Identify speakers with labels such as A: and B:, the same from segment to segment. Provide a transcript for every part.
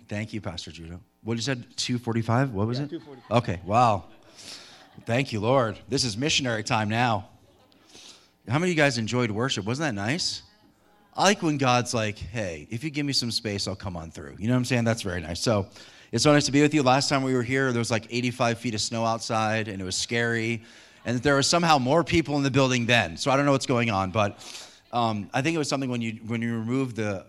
A: Thank you, Pastor Judah. What you said, 2:45? What was it?
B: 2:45.
A: Okay, wow. Thank you, Lord. This is missionary time now. How many of you guys enjoyed worship? Wasn't that nice? I like when God's like, hey, if you give me some space, I'll come on through. You know what I'm saying? That's very nice. So it's so nice to be with you. Last time we were here, there was like 85 feet of snow outside, and it was scary. And there were somehow more people in the building then. So I don't know what's going on, but I think it was something when you remove the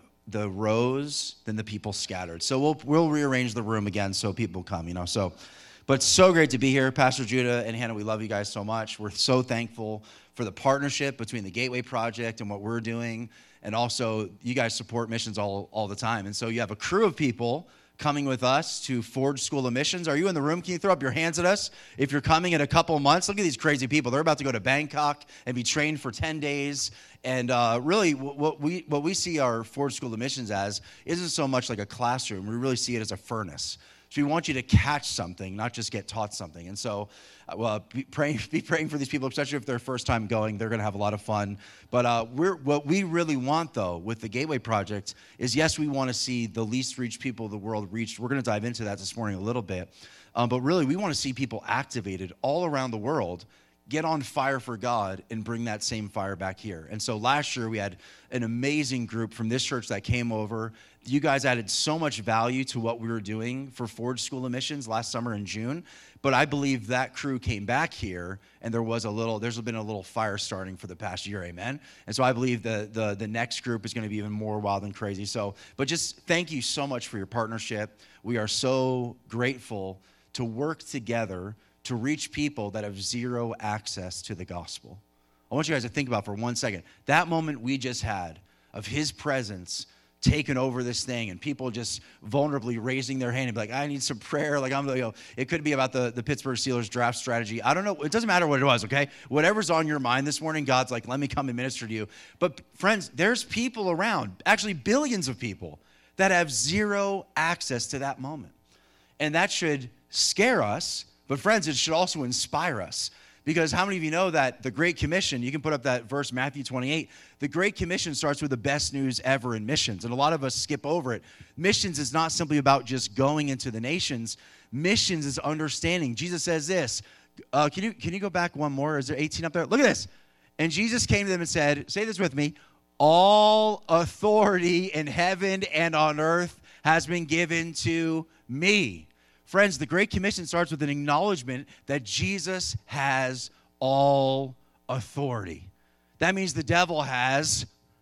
A: rows, then the people scattered. So we'll rearrange the room again so people come, So, but so great to be here. Pastor Judah and Hannah, we love you guys so much. We're so thankful for the partnership between the Gateway Project and what we're doing. And also, you guys support missions all the time. And so you have a crew of people coming with us to Forge School of Missions. Are you in the room? Can you throw up your hands at us? If you're coming in a couple of months, look at these crazy people. They're about to go to Bangkok and be trained for 10 days. And really, what we see our Forge School of Missions as isn't so much like a classroom. We really see it as a furnace. So we want you to catch something, not just get taught something. And so be praying for these people, especially if they're first time going. They're going to have a lot of fun. But what we really want, though, with the Gateway Project is, yes, we want to see the least reached people of the world reached. We're going to dive into that this morning a little bit. But really, we want to see people activated all around the world, get on fire for God, and bring that same fire back here. And so last year, we had an amazing group from this church that came over. You guys added so much value to what we were doing for Forge School of Missions last summer in June. But I believe that crew came back here, and there's been a little fire starting for the past year, amen? And so I believe the next group is going to be even more wild and crazy. But just thank you so much for your partnership. We are so grateful to work together to reach people that have zero access to the gospel. I want you guys to think about for 1 second, that moment we just had of his presence taking over this thing and people just vulnerably raising their hand and be like, I need some prayer. Like it could be about the Pittsburgh Steelers draft strategy. I don't know. It doesn't matter what it was, okay? Whatever's on your mind this morning, God's like, let me come and minister to you. But friends, there's people around, actually billions of people, that have zero access to that moment. And that should scare us. But friends, it should also inspire us. Because how many of you know that the Great Commission, you can put up that verse, Matthew 28, the Great Commission starts with the best news ever in missions. And a lot of us skip over it. Missions is not simply about just going into the nations. Missions is understanding. Jesus says this. Can you go back one more? Is there 18 up there? Look at this. And Jesus came to them and said, say this with me, all authority in heaven and on earth has been given to me. Friends, the Great Commission starts with an acknowledgement that Jesus has all authority. That means the devil has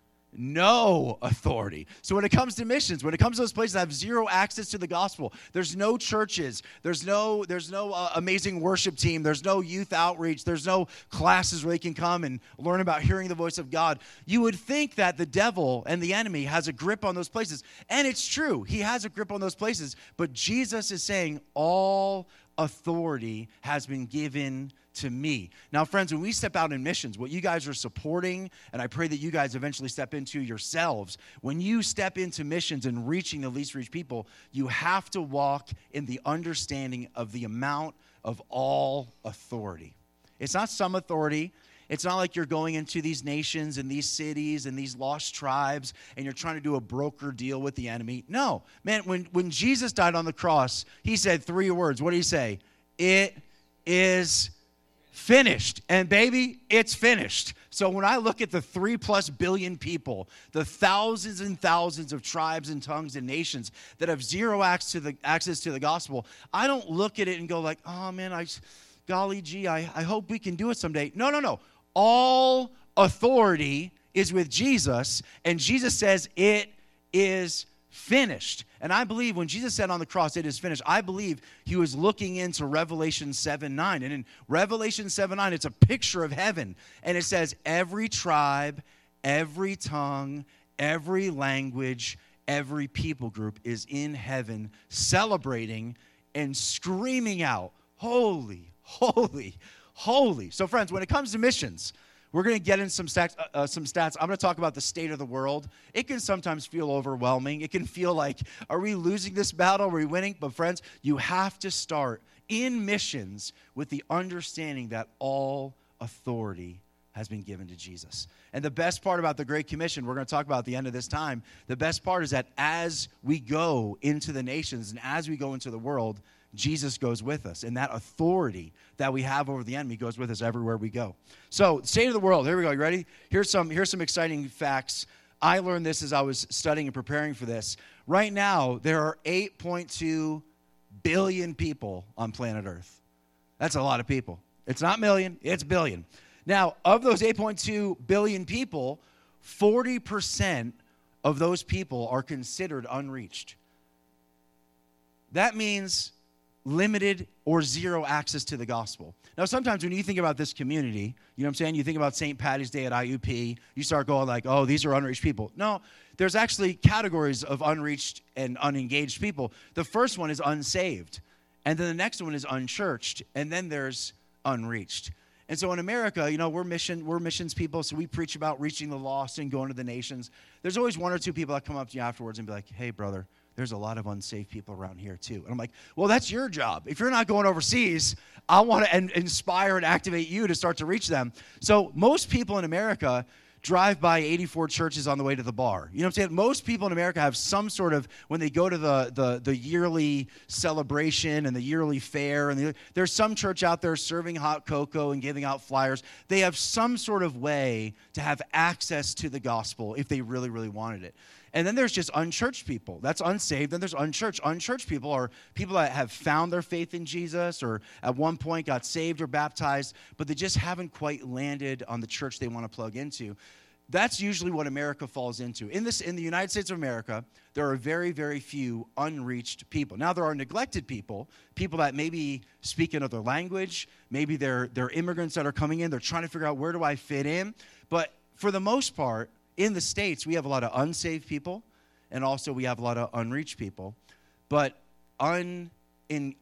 A: no authority. So when it comes to missions, when it comes to those places that have zero access to the gospel, there's no churches, there's no amazing worship team, there's no youth outreach, there's no classes where they can come and learn about hearing the voice of God. You would think that the devil and the enemy has a grip on those places. And it's true, he has a grip on those places. But Jesus is saying all authority has been given to me. Now, friends, when we step out in missions, what you guys are supporting, and I pray that you guys eventually step into yourselves, when you step into missions and reaching the least reached people, you have to walk in the understanding of the amount of all authority. It's not some authority. It's not like you're going into these nations and these cities and these lost tribes and you're trying to do a broker deal with the enemy. No. Man, when Jesus died on the cross, he said 3 words. What did he say? It is finished. And baby, it's finished. So when I look at the 3+ billion people, the thousands and thousands of tribes and tongues and nations that have zero access to the gospel, I don't look at it and go like, oh man, I hope we can do it someday. No. All authority is with Jesus, and Jesus says it is finished. And I believe when Jesus said on the cross, it is finished, I believe he was looking into Revelation 7:9. And in Revelation 7:9, it's a picture of heaven. And it says, every tribe, every tongue, every language, every people group is in heaven celebrating and screaming out, holy, holy, holy. So friends, when it comes to missions, we're going to get in some stats. I'm going to talk about the state of the world. It can sometimes feel overwhelming. It can feel like, are we losing this battle? Are we winning? But friends, you have to start in missions with the understanding that all authority has been given to Jesus. And the best part about the Great Commission, we're going to talk about at the end of this time, the best part is that as we go into the nations and as we go into the world, Jesus goes with us. And that authority that we have over the enemy goes with us everywhere we go. So, state of the world. Here we go. You ready? Here's some exciting facts. I learned this as I was studying and preparing for this. Right now, there are 8.2 billion people on planet Earth. That's a lot of people. It's not million, it's billion. Now, of those 8.2 billion people, 40% of those people are considered unreached. That means limited or zero access to the gospel. Now, sometimes when you think about this community, you know what I'm saying? You think about St. Patty's Day at IUP, you start going like, oh, these are unreached people. No, there's actually categories of unreached and unengaged people. The first one is unsaved, and then the next one is unchurched, and then there's unreached. And so in America, you know, we're missions people, so we preach about reaching the lost and going to the nations. There's always one or two people that come up to you afterwards and be like, hey, brother, there's a lot of unsaved people around here too. And I'm like, well, that's your job. If you're not going overseas, I want to inspire and activate you to start to reach them. So most people in America drive by 84 churches on the way to the bar. You know what I'm saying? Most people in America have some sort of, when they go to the yearly celebration and the yearly fair, and there's some church out there serving hot cocoa and giving out flyers. They have some sort of way to have access to the gospel if they really, really wanted it. And then there's just unchurched people. That's unsaved. Then there's unchurched. Unchurched people are people that have found their faith in Jesus or at one point got saved or baptized, but they just haven't quite landed on the church they want to plug into. That's usually what America falls into. In the United States of America, there are very, very few unreached people. Now, there are neglected people that maybe speak another language. Maybe they're immigrants that are coming in. They're trying to figure out, where do I fit in? But for the most part, in the States, we have a lot of unsaved people, and also we have a lot of unreached people. But unsaved,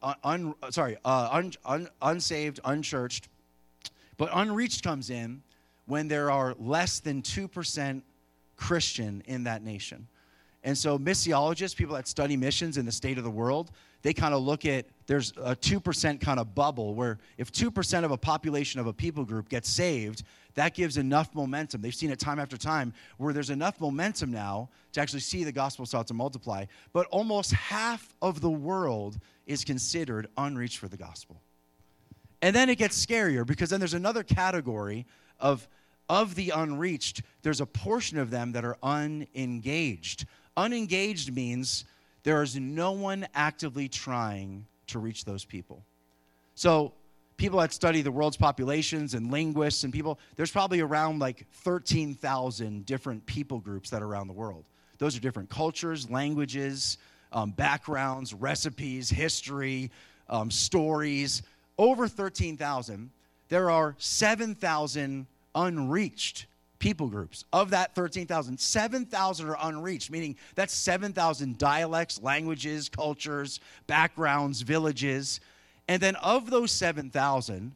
A: unchurched, but unreached comes in when there are less than 2% Christian in that nation. And so missiologists, people that study missions in the state of the world, they kind of look at, there's a 2% kind of bubble where if 2% of a population of a people group gets saved, that gives enough momentum. They've seen it time after time where there's enough momentum now to actually see the gospel start to multiply. But almost half of the world is considered unreached for the gospel. And then it gets scarier because then there's another category of the unreached. There's a portion of them that are unengaged. Unengaged means there is no one actively trying to reach those people. So people that study the world's populations and linguists and people, there's probably around like 13,000 different people groups that are around the world. Those are different cultures, languages, backgrounds, recipes, history, stories. Over 13,000. There are 7,000 unreached people groups. Of that 13,000, 7,000 are unreached, meaning that's 7,000 dialects, languages, cultures, backgrounds, villages. And then of those 7,000,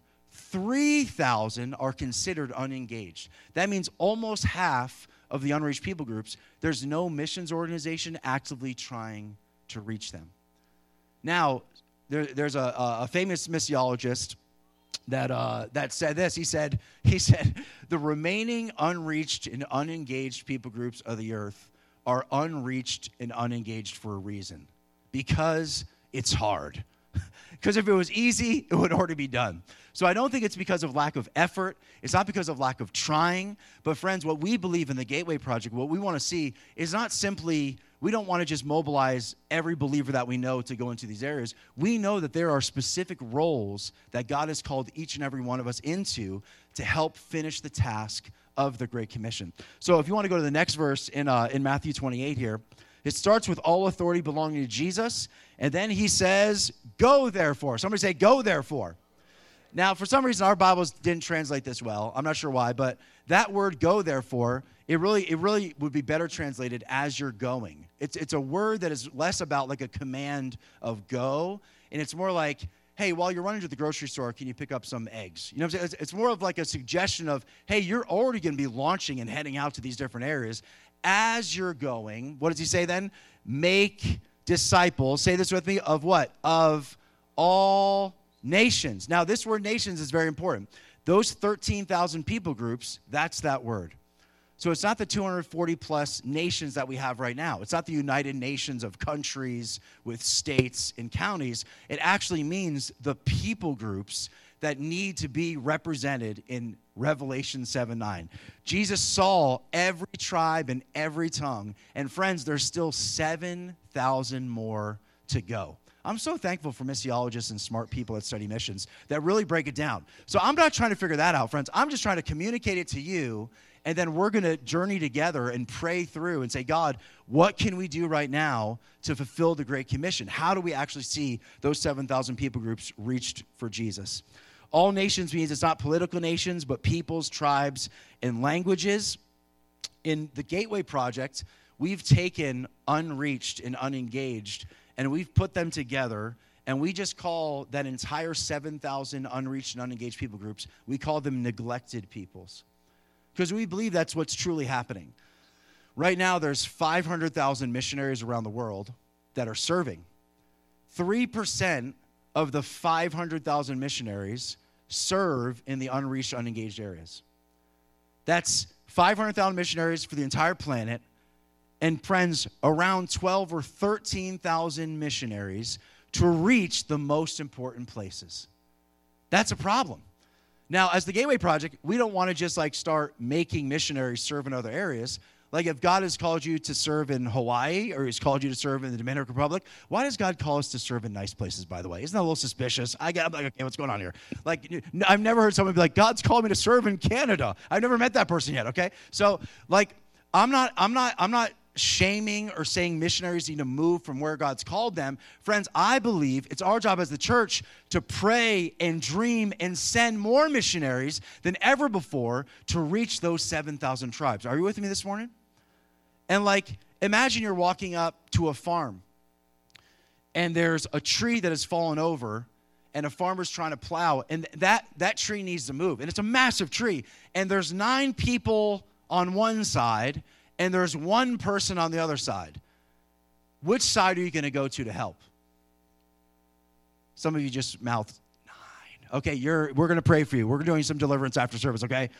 A: 3,000 are considered unengaged. That means almost half of the unreached people groups, there's no missions organization actively trying to reach them. Now, there's a famous missiologist that said this. He said the remaining unreached and unengaged people groups of the earth are unreached and unengaged for a reason, because it's hard. Because if it was easy, it would already be done. So I don't think it's because of lack of effort. It's not because of lack of trying. But friends, what we believe in the Gateway Project, what we want to see is not simply, we don't want to just mobilize every believer that we know to go into these areas. We know that there are specific roles that God has called each and every one of us into to help finish the task of the Great Commission. So if you want to go to the next verse in Matthew 28 here, it starts with all authority belonging to Jesus, and then he says, go therefore. Somebody say, go therefore. Now, for some reason, our Bibles didn't translate this well. I'm not sure why, but that word go therefore, it really would be better translated as you're going. It's a word that is less about like a command of go, and it's more like, hey, while you're running to the grocery store, can you pick up some eggs? You know what I'm saying? It's more of like a suggestion of, hey, you're already going to be launching and heading out to these different areas. As you're going, what does he say then? Make disciples. Say this with me. Of what? Of all nations. Now, this word nations is very important. Those 13,000 people groups, that's that word. So it's not the 240 plus nations that we have right now. It's not the United Nations of countries with states and counties. It actually means the people groups that need to be represented in Revelation 7:9. Jesus saw every tribe and every tongue. And friends, there's still 7,000 more to go. I'm so thankful for missiologists and smart people that study missions that really break it down. So I'm not trying to figure that out, friends. I'm just trying to communicate it to you, and then we're going to journey together and pray through and say, God, what can we do right now to fulfill the Great Commission? How do we actually see those 7,000 people groups reached for Jesus? All nations means it's not political nations, but peoples, tribes, and languages. In the Gateway Project, we've taken unreached and unengaged, and we've put them together, and we just call that entire 7,000 unreached and unengaged people groups, we call them neglected peoples. Because we believe that's what's truly happening. Right now, there's 500,000 missionaries around the world that are serving. 3% of the 500,000 missionaries serve in the unreached, unengaged areas. That's 500,000 missionaries for the entire planet. And friends, around 12 or 13,000 missionaries to reach the most important places. That's a problem. Now, as the Gateway Project, we don't want to just start making missionaries serve in other areas. Like if God has called you to serve in Hawaii or he's called you to serve in the Dominican Republic, why does God call us to serve in nice places, by the way? Isn't that a little suspicious? I'm like, okay, what's going on here? I've never heard someone be like, God's called me to serve in Canada. I've never met that person yet, okay? So, I'm not shaming or saying missionaries need to move from where God's called them. Friends, I believe it's our job as the church to pray and dream and send more missionaries than ever before to reach those 7,000 tribes. Are you with me this morning? And imagine you're walking up to a farm and there's a tree that has fallen over and a farmer's trying to plow, and that tree needs to move. And it's a massive tree. And there's 9 people on one side and there's 1 person on the other side. Which side are you going to go to help? Some of you just mouthed 9. Okay, we're going to pray for you. We're doing some deliverance after service, okay?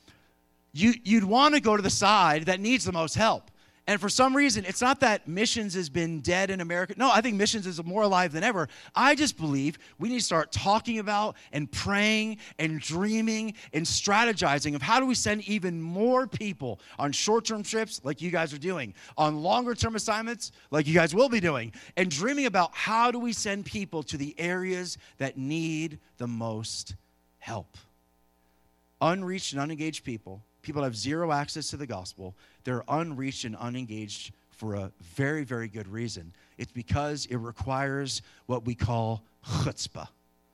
A: You'd want to go to the side that needs the most help. And for some reason, it's not that missions has been dead in America. No, I think missions is more alive than ever. I just believe we need to start talking about and praying and dreaming and strategizing of how do we send even more people on short-term trips like you guys are doing, on longer-term assignments like you guys will be doing, and dreaming about how do we send people to the areas that need the most help. Unreached and unengaged people that have zero access to the gospel, they're unreached and unengaged for a very, very good reason. It's because it requires what we call chutzpah.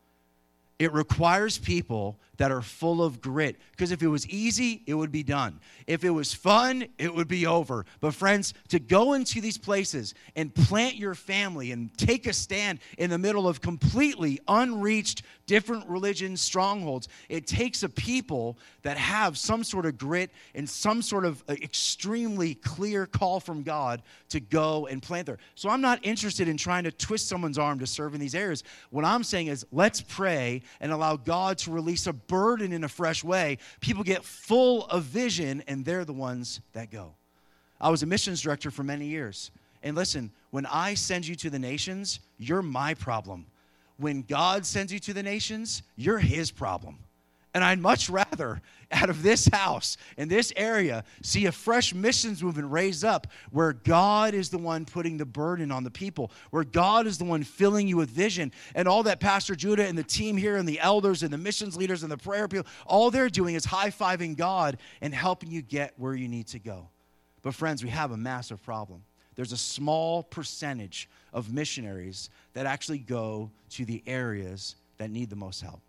A: It requires people that are full of grit. Because if it was easy, it would be done. If it was fun, it would be over. But friends, to go into these places and plant your family and take a stand in the middle of completely unreached, different religion strongholds, it takes a people that have some sort of grit and some sort of extremely clear call from God to go and plant there. So I'm not interested in trying to twist someone's arm to serve in these areas. What I'm saying is let's pray and allow God to release a burden in a fresh way. People get full of vision, and they're the ones that go. I was a missions director for many years. And listen, when I send you to the nations, you're my problem. When God sends you to the nations, you're his problem. And I'd much rather, out of this house, in this area, see a fresh missions movement raised up where God is the one putting the burden on the people, where God is the one filling you with vision. And all that Pastor Judah and the team here and the elders and the missions leaders and the prayer people, all they're doing is high-fiving God and helping you get where you need to go. But friends, we have a massive problem. There's a small percentage of missionaries that actually go to the areas that need the most help.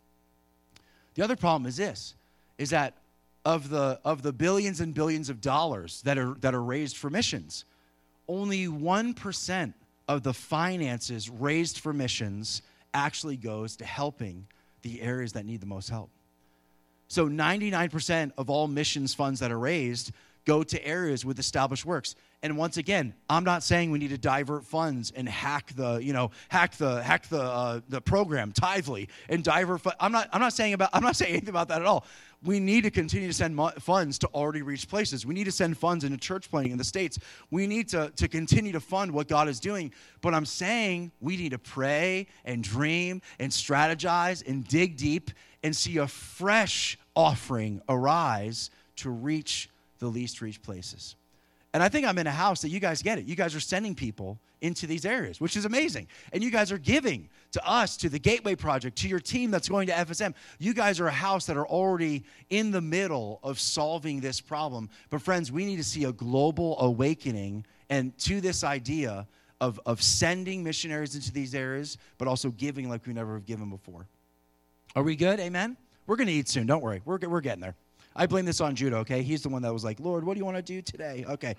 A: The other problem is this, is that of the billions and billions of dollars that are raised for missions, only 1% of the finances raised for missions actually goes to helping the areas that need the most help. So 99% of all missions funds that are raised go to areas with established works. And once again, I'm not saying we need to divert funds and hack the program Tithely and divert. I'm not saying anything about that at all. We need to continue to send funds to already reached places. We need to send funds into church planting in the States. We need to continue to fund what God is doing. But I'm saying we need to pray and dream and strategize and dig deep and see a fresh offering arise to reach the least reached places. And I think I'm in a house that you guys get it. You guys are sending people into these areas, which is amazing. And you guys are giving to us, to the Gateway Project, to your team that's going to FSM. You guys are a house that are already in the middle of solving this problem. But friends, we need to see a global awakening and to this idea of sending missionaries into these areas, but also giving like we never have given before. Are we good? Amen? We're going to eat soon. Don't worry. We're getting there. I blame this on Judah, okay? He's the one that was like, Lord, what do you want to do today? Okay.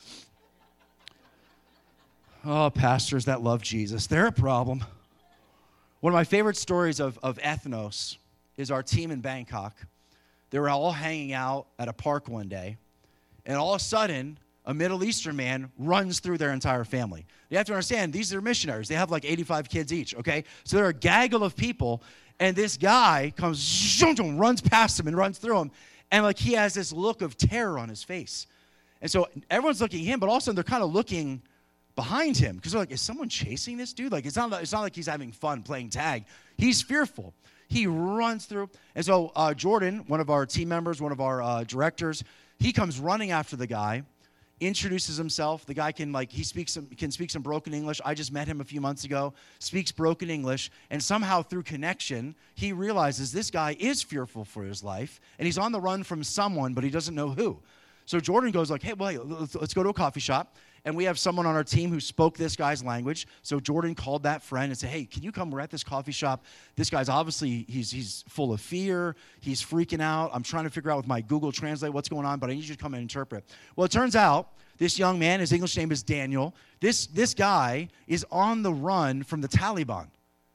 A: Oh, pastors that love Jesus, they're a problem. One of my favorite stories of ethnos is our team in Bangkok. They were all hanging out at a park one day, and all of a sudden, a Middle Eastern man runs through their entire family. You have to understand, these are missionaries. They have like 85 kids each, okay? So they're a gaggle of people, and this guy comes, runs past them and runs through them. And like he has this look of terror on his face. And so everyone's looking at him, but also they're kind of looking behind him because they're like, is someone chasing this dude? Like it's not like he's having fun playing tag. He's fearful. He runs through. And so Jordan, one of our team members, one of our directors, he comes running after the guy, introduces himself. The guy can speak some broken English. I just met him a few months ago, speaks broken English, and somehow through connection, he realizes this guy is fearful for his life, and he's on the run from someone, but he doesn't know who. So Jordan goes like, hey, well, let's go to a coffee shop. And we have someone on our team who spoke this guy's language. So Jordan called that friend and said, hey, can you come? We're at this coffee shop. This guy's obviously, he's full of fear. He's freaking out. I'm trying to figure out with my Google Translate what's going on, but I need you to come and interpret. Well, it turns out this young man, his English name is Daniel. This guy is on the run from the Taliban.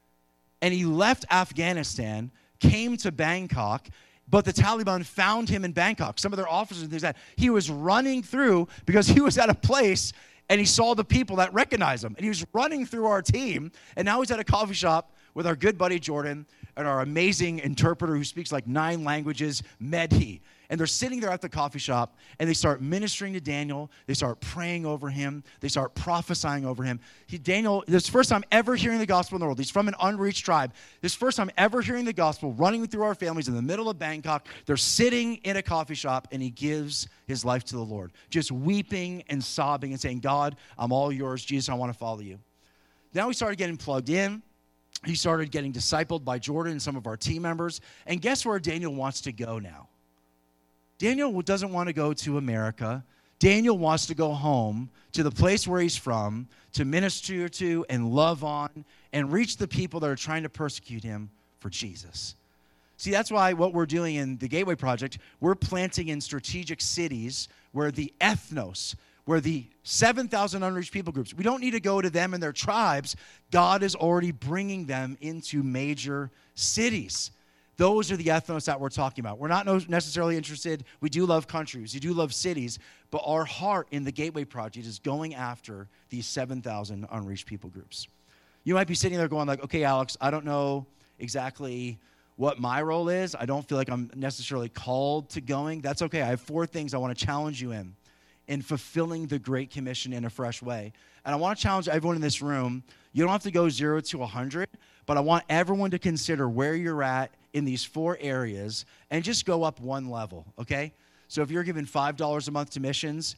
A: And he left Afghanistan, came to Bangkok, but the Taliban found him in Bangkok. Some of their officers and things like that. He was running through because he was at a place and he saw the people that recognized him. And he was running through our team. And now he's at a coffee shop with our good buddy Jordan and our amazing interpreter who speaks like 9 languages, Medhi. And they're sitting there at the coffee shop, and they start ministering to Daniel. They start praying over him. They start prophesying over him. Daniel, this is the first time ever hearing the gospel in the world. He's from an unreached tribe. This is the first time ever hearing the gospel, running through our families in the middle of Bangkok. They're sitting in a coffee shop, and he gives his life to the Lord, just weeping and sobbing and saying, God, I'm all yours. Jesus, I want to follow you. Now he started getting plugged in. He started getting discipled by Jordan and some of our team members. And guess where Daniel wants to go now? Daniel doesn't want to go to America. Daniel wants to go home to the place where he's from to minister to and love on and reach the people that are trying to persecute him for Jesus. See, that's why what we're doing in the Gateway Project, we're planting in strategic cities where the ethnos, where the 7,000 unreached people groups, we don't need to go to them and their tribes. God is already bringing them into major cities. Those are the ethnos that we're talking about. We're not necessarily interested. We do love countries. We do love cities. But our heart in the Gateway Project is going after these 7,000 unreached people groups. You might be sitting there going like, okay, Alex, I don't know exactly what my role is. I don't feel like I'm necessarily called to going. That's okay. I have 4 things I want to challenge you in fulfilling the Great Commission in a fresh way. And I want to challenge everyone in this room. You don't have to go 0 to 100, but I want everyone to consider where you're at in these 4 areas and just go up 1 level, okay? So if you're giving $5 a month to missions,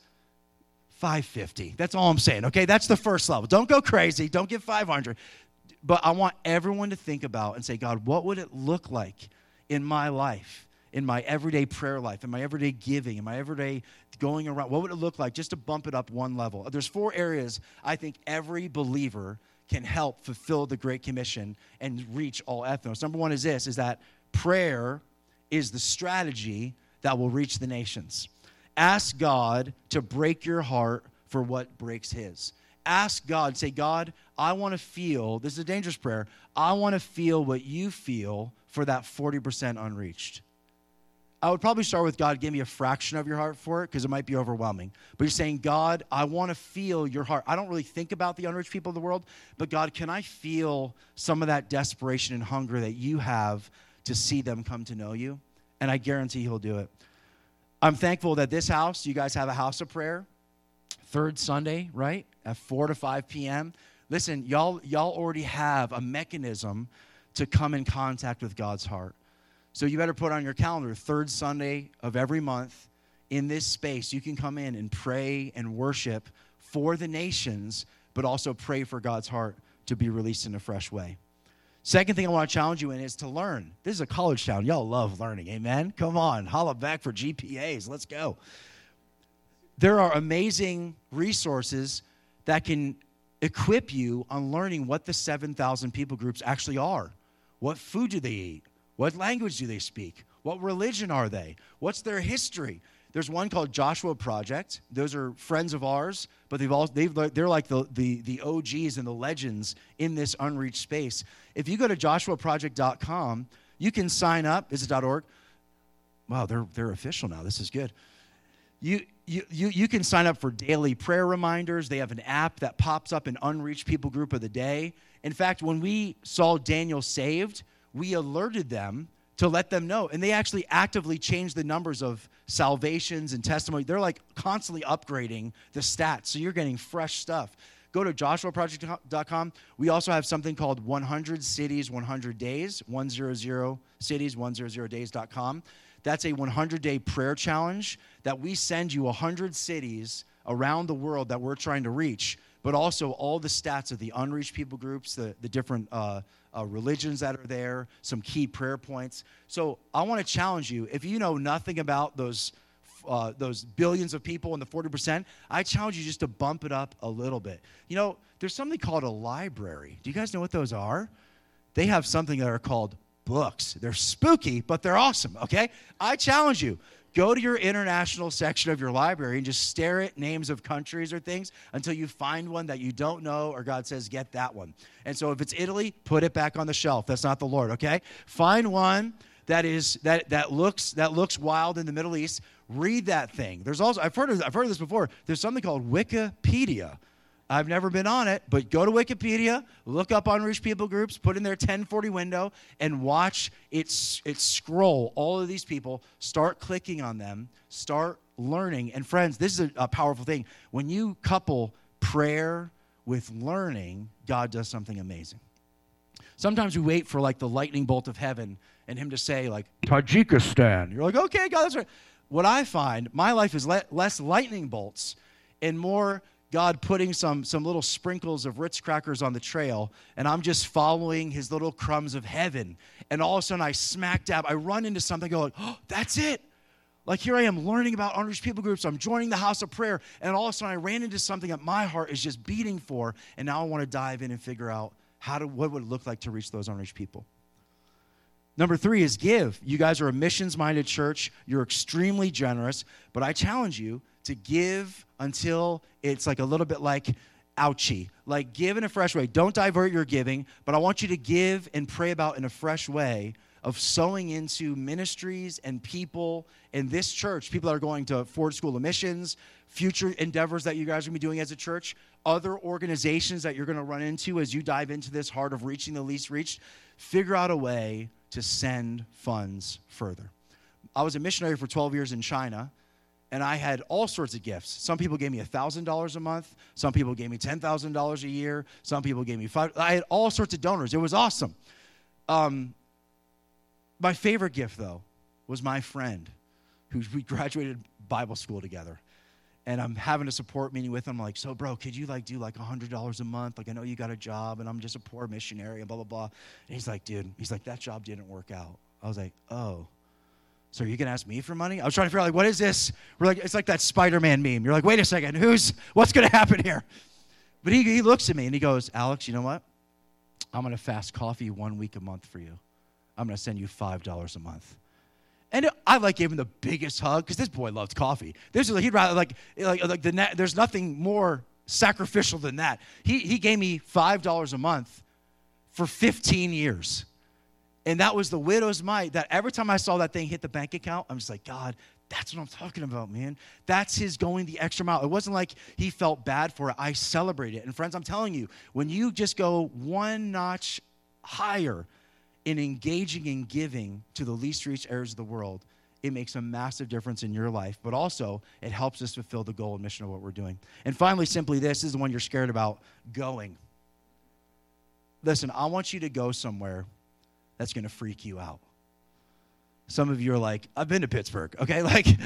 A: $5.50. That's all I'm saying, okay? That's the first level. Don't go crazy. Don't give $500. But I want everyone to think about and say, God, what would it look like in my life, in my everyday prayer life, in my everyday giving, in my everyday going around? What would it look like just to bump it up 1 level? There's 4 areas I think every believer can help fulfill the Great Commission and reach all ethnos. Number 1 is this, is that prayer is the strategy that will reach the nations. Ask God to break your heart for what breaks his. Ask God, say, God, I want to feel, this is a dangerous prayer, I want to feel what you feel for that 40% unreached. I would probably start with, God, give me a fraction of your heart for it, because it might be overwhelming. But you're saying, God, I want to feel your heart. I don't really think about the unreached people of the world, but God, can I feel some of that desperation and hunger that you have to see them come to know you? And I guarantee he'll do it. I'm thankful that this house, you guys have a house of prayer, third Sunday, right, at 4 to 5 p.m. Listen, y'all already have a mechanism to come in contact with God's heart. So you better put on your calendar, third Sunday of every month, in this space, you can come in and pray and worship for the nations, but also pray for God's heart to be released in a fresh way. Second thing I want to challenge you in is to learn. This is a college town. Y'all love learning, amen? Come on, holla back for GPAs. Let's go. There are amazing resources that can equip you on learning what the 7,000 people groups actually are. What food do they eat? What language do they speak? What religion are they? What's their history? There's one called Joshua Project. Those are friends of ours, but they're like the OGs and the legends in this unreached space. If you go to joshuaproject.com, you can sign up. Is it .org? Wow, they're official now. This is good. You can sign up for daily prayer reminders. They have an app that pops up an unreached people group of the day. In fact, when we saw Daniel saved, we alerted them to let them know. And they actually actively changed the numbers of salvations and testimony. They're like constantly upgrading the stats. So you're getting fresh stuff. Go to joshuaproject.com. We also have something called 100 Cities, 100 Days, 100 Cities, 100 Days.com. That's a 100-day prayer challenge that we send you 100 cities around the world that we're trying to reach, but also all the stats of the unreached people groups, the different religions that are there, some key prayer points. So I want to challenge you. If you know nothing about those billions of people and the 40%, I challenge you just to bump it up a little bit. You know, there's something called a library. Do you guys know what those are? They have something that are called books. They're spooky, but they're awesome, okay? I challenge you. Go to your international section of your library and just stare at names of countries or things until you find one that you don't know or God says, get that one. And so if it's Italy, put it back on the shelf. That's not the Lord, okay? Find one that looks wild in the Middle East. Read that thing. There's also, I've heard of this before. There's something called Wikipedia. I've never been on it, but go to Wikipedia, look up unreached people groups, put in their 1040 window, and watch it scroll all of these people, start clicking on them, start learning. And friends, this is a powerful thing. When you couple prayer with learning, God does something amazing. Sometimes we wait for like the lightning bolt of heaven and him to say like, Tajikistan. You're like, okay, God, that's right. What I find, my life is less lightning bolts and more God putting some little sprinkles of Ritz crackers on the trail, and I'm just following his little crumbs of heaven. And all of a sudden, I run into something, go like, oh, that's it. Like here I am learning about unreached people groups. I'm joining the house of prayer, and all of a sudden I ran into something that my heart is just beating for, and now I want to dive in and figure out what would it look like to reach those unreached people. Number 3 is give. You guys are a missions-minded church. You're extremely generous, but I challenge you to give until it's like a little bit like ouchie. Like give in a fresh way. Don't divert your giving, but I want you to give and pray about in a fresh way of sowing into ministries and people in this church, people that are going to Ford School of Missions, future endeavors that you guys are going to be doing as a church, other organizations that you're going to run into as you dive into this heart of reaching the least reached. Figure out a way to send funds further. I was a missionary for 12 years in China, and I had all sorts of gifts. Some people gave me $1,000 a month. Some people gave me $10,000 a year. Some people gave me $5,000. I had all sorts of donors. It was awesome. My favorite gift, though, was my friend who we graduated Bible school together. And I'm having a support meeting with him. I'm like, so, bro, could you do $100 a month? Like, I know you got a job, and I'm just a poor missionary, and blah, blah, blah. And he's like, dude, that job didn't work out. I was like, oh. So are you going to ask me for money? I was trying to figure out, what is this? It's like that Spider-Man meme. You're like, wait a second, what's going to happen here? But he looks at me and he goes, Alex, you know what? I'm going to fast coffee 1 week a month for you. I'm going to send you $5 a month. And I gave him the biggest hug because this boy loved coffee. He'd rather there's nothing more sacrificial than that. He gave me $5 a month for 15 years. And that was the widow's mite, that every time I saw that thing hit the bank account, I'm just like, God, that's what I'm talking about, man. That's his going the extra mile. It wasn't like he felt bad for it. I celebrate it. And friends, I'm telling you, when you just go one notch higher in engaging and giving to the least reached areas of the world, it makes a massive difference in your life, but also it helps us fulfill the goal and mission of what we're doing. And finally, simply this is the one you're scared about, going. Listen, I want you to go somewhere that's going to freak you out. Some of you are like, I've been to Pittsburgh, okay?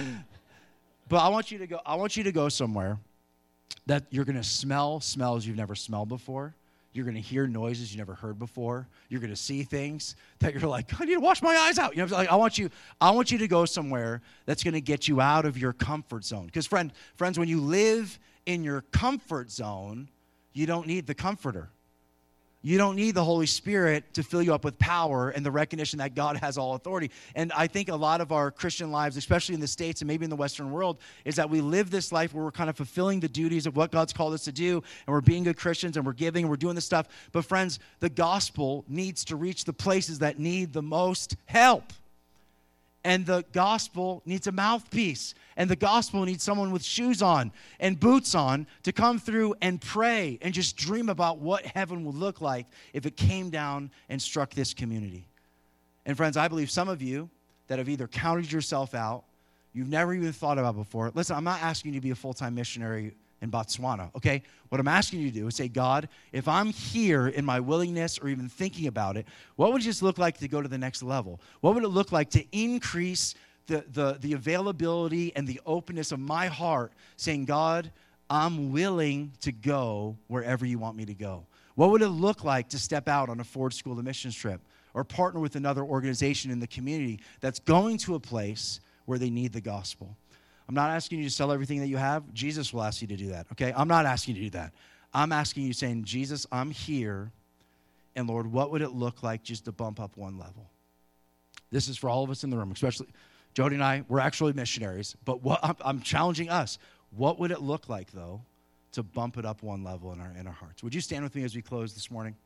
A: But I want you to go somewhere that you're going to smell smells you've never smelled before. You're going to hear noises you never heard before. You're going to see things that you're like, I need to wash my eyes out. You know, like I want you to go somewhere that's going to get you out of your comfort zone. Because friends, when you live in your comfort zone, you don't need the comforter. You don't need the Holy Spirit to fill you up with power and the recognition that God has all authority. And I think a lot of our Christian lives, especially in the States and maybe in the Western world, is that we live this life where we're kind of fulfilling the duties of what God's called us to do, and we're being good Christians, and we're giving, and we're doing this stuff. But friends, the gospel needs to reach the places that need the most help. And the gospel needs a mouthpiece. And the gospel needs someone with shoes on and boots on to come through and pray and just dream about what heaven would look like if it came down and struck this community. And friends, I believe some of you that have either counted yourself out, you've never even thought about before. Listen, I'm not asking you to be a full-time missionary in Botswana, okay? What I'm asking you to do is say, God, if I'm here in my willingness or even thinking about it, what would it just look like to go to the next level? What would it look like to increase the availability and the openness of my heart, saying, God, I'm willing to go wherever you want me to go? What would it look like to step out on a Ford School of Missions trip or partner with another organization in the community that's going to a place where they need the gospel? I'm not asking you to sell everything that you have. Jesus will ask you to do that, okay? I'm not asking you to do that. I'm asking you, saying, Jesus, I'm here, and Lord, what would it look like just to bump up one level? This is for all of us in the room, especially Jody and I. We're actually missionaries, but I'm challenging us. What would it look like, though, to bump it up one level in our hearts? Would you stand with me as we close this morning?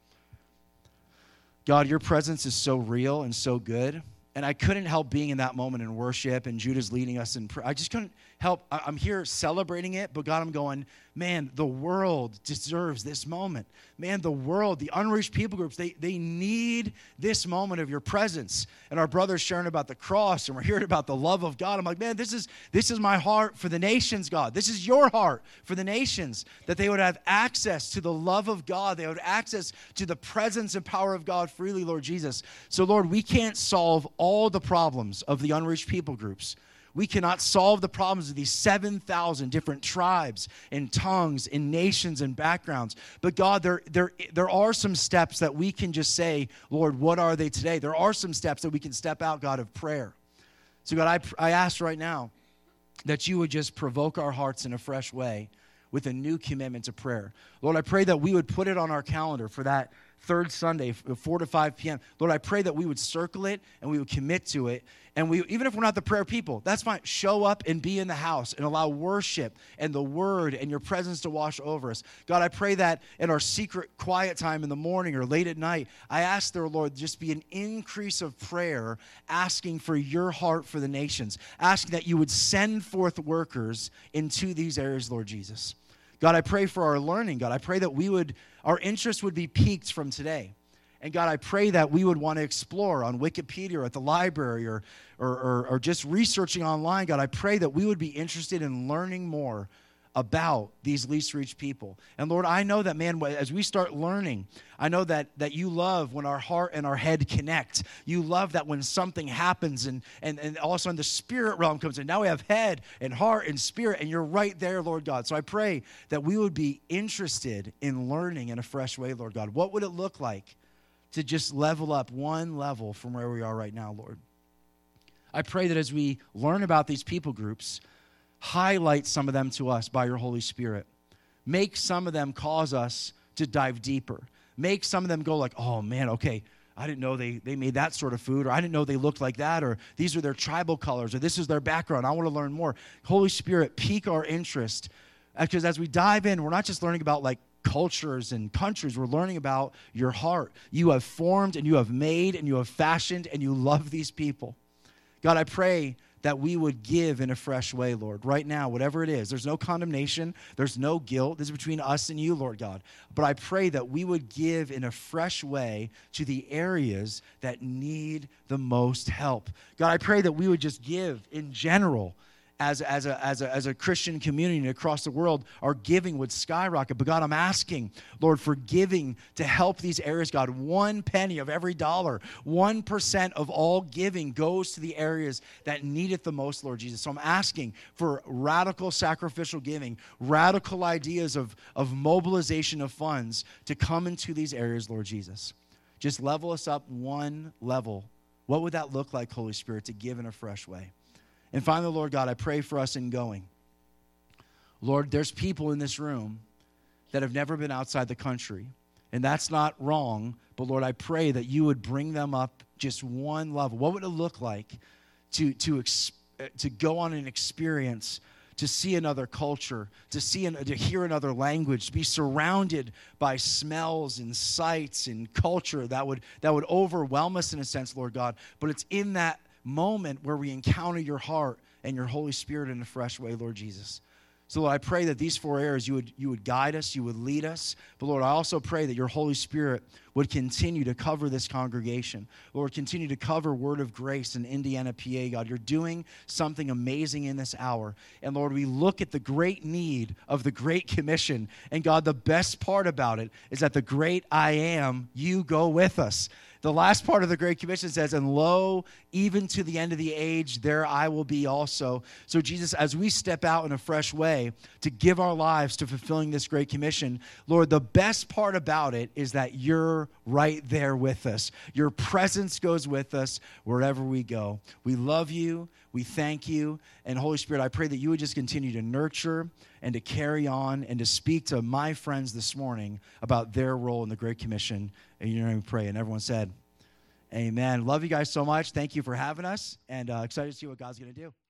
A: God, your presence is so real and so good. And I couldn't help being in that moment in worship, and Judah's leading us in prayer. I just couldn't help. I'm here celebrating it, but God, I'm going, man, the world deserves this moment. Man, the world, the unreached people groups, they need this moment of your presence. And our brothers sharing about the cross, and we're hearing about the love of God. I'm like, man, this is my heart for the nations, God. This is your heart for the nations, that they would have access to the love of God. They would have access to the presence and power of God freely, Lord Jesus. So, Lord, we can't solve all the problems of the unreached people groups. We cannot solve the problems of these 7,000 different tribes and tongues and nations and backgrounds. But God, there are some steps that we can just say, Lord, what are they today? There are some steps that we can step out, God, of prayer. So God, I ask right now that you would just provoke our hearts in a fresh way with a new commitment to prayer. Lord, I pray that we would put it on our calendar for that third Sunday, 4 to 5 p.m. Lord, I pray that we would circle it and we would commit to it. And we, even if we're not the prayer people, that's fine. Show up and be in the house and allow worship and the word and your presence to wash over us. God, I pray that in our secret quiet time in the morning or late at night, I ask there, Lord, just be an increase of prayer, asking for your heart for the nations, asking that you would send forth workers into these areas, Lord Jesus. God, I pray for our learning. God, I pray that our interest would be piqued from today. And God, I pray that we would want to explore on Wikipedia or at the library or just researching online. God, I pray that we would be interested in learning more about these least reached people. And Lord, I know that, man, as we start learning, I know that you love when our heart and our head connect. You love that when something happens and all of a sudden the spirit realm comes in. Now we have head and heart and spirit, and you're right there, Lord God. So I pray that we would be interested in learning in a fresh way, Lord God. What would it look like to just level up one level from where we are right now, Lord? I pray that as we learn about these people groups, highlight some of them to us by your Holy Spirit. Make some of them cause us to dive deeper. Make some of them go like, oh man, okay, I didn't know they made that sort of food, or I didn't know they looked like that, or these are their tribal colors, or this is their background. I want to learn more. Holy Spirit, pique our interest. Because as we dive in, we're not just learning about like cultures and countries. We're learning about your heart. You have formed and you have made and you have fashioned and you love these people. God, I pray that we would give in a fresh way, Lord, right now, whatever it is. There's no condemnation. There's no guilt. This is between us and you, Lord God. But I pray that we would give in a fresh way to the areas that need the most help. God, I pray that we would just give in general as a Christian community across the world. Our giving would skyrocket. But God, I'm asking, Lord, for giving to help these areas, God. 1 penny of every dollar, 1% of all giving goes to the areas that need it the most, Lord Jesus. So I'm asking for radical sacrificial giving, radical ideas of mobilization of funds to come into these areas, Lord Jesus. Just level us up one level. What would that look like, Holy Spirit, to give in a fresh way? And finally, Lord God, I pray for us in going. Lord, there's people in this room that have never been outside the country, and that's not wrong, but Lord, I pray that you would bring them up just one level. What would it look like to go on an experience, to see another culture, to hear another language, to be surrounded by smells and sights and culture that would overwhelm us in a sense, Lord God, but it's in that moment where we encounter your heart and your Holy Spirit in a fresh way, Lord Jesus. So, Lord, I pray that these 4 areas, you would guide us, you would lead us. But, Lord, I also pray that your Holy Spirit would continue to cover this congregation. Lord, continue to cover Word of Grace in Indiana, PA, God. You're doing something amazing in this hour. And, Lord, we look at the great need of the Great Commission. And, God, the best part about it is that the great I am, you go with us. The last part of the Great Commission says, and lo, even to the end of the age, there I will be also. So, Jesus, as we step out in a fresh way to give our lives to fulfilling this Great Commission, Lord, the best part about it is that you're right there with us. Your presence goes with us wherever we go. We love you. We thank you. And Holy Spirit, I pray that you would just continue to nurture and to carry on and to speak to my friends this morning about their role in the Great Commission. And you know, we pray. And everyone said, amen. Love you guys so much. Thank you for having us, and excited to see what God's going to do.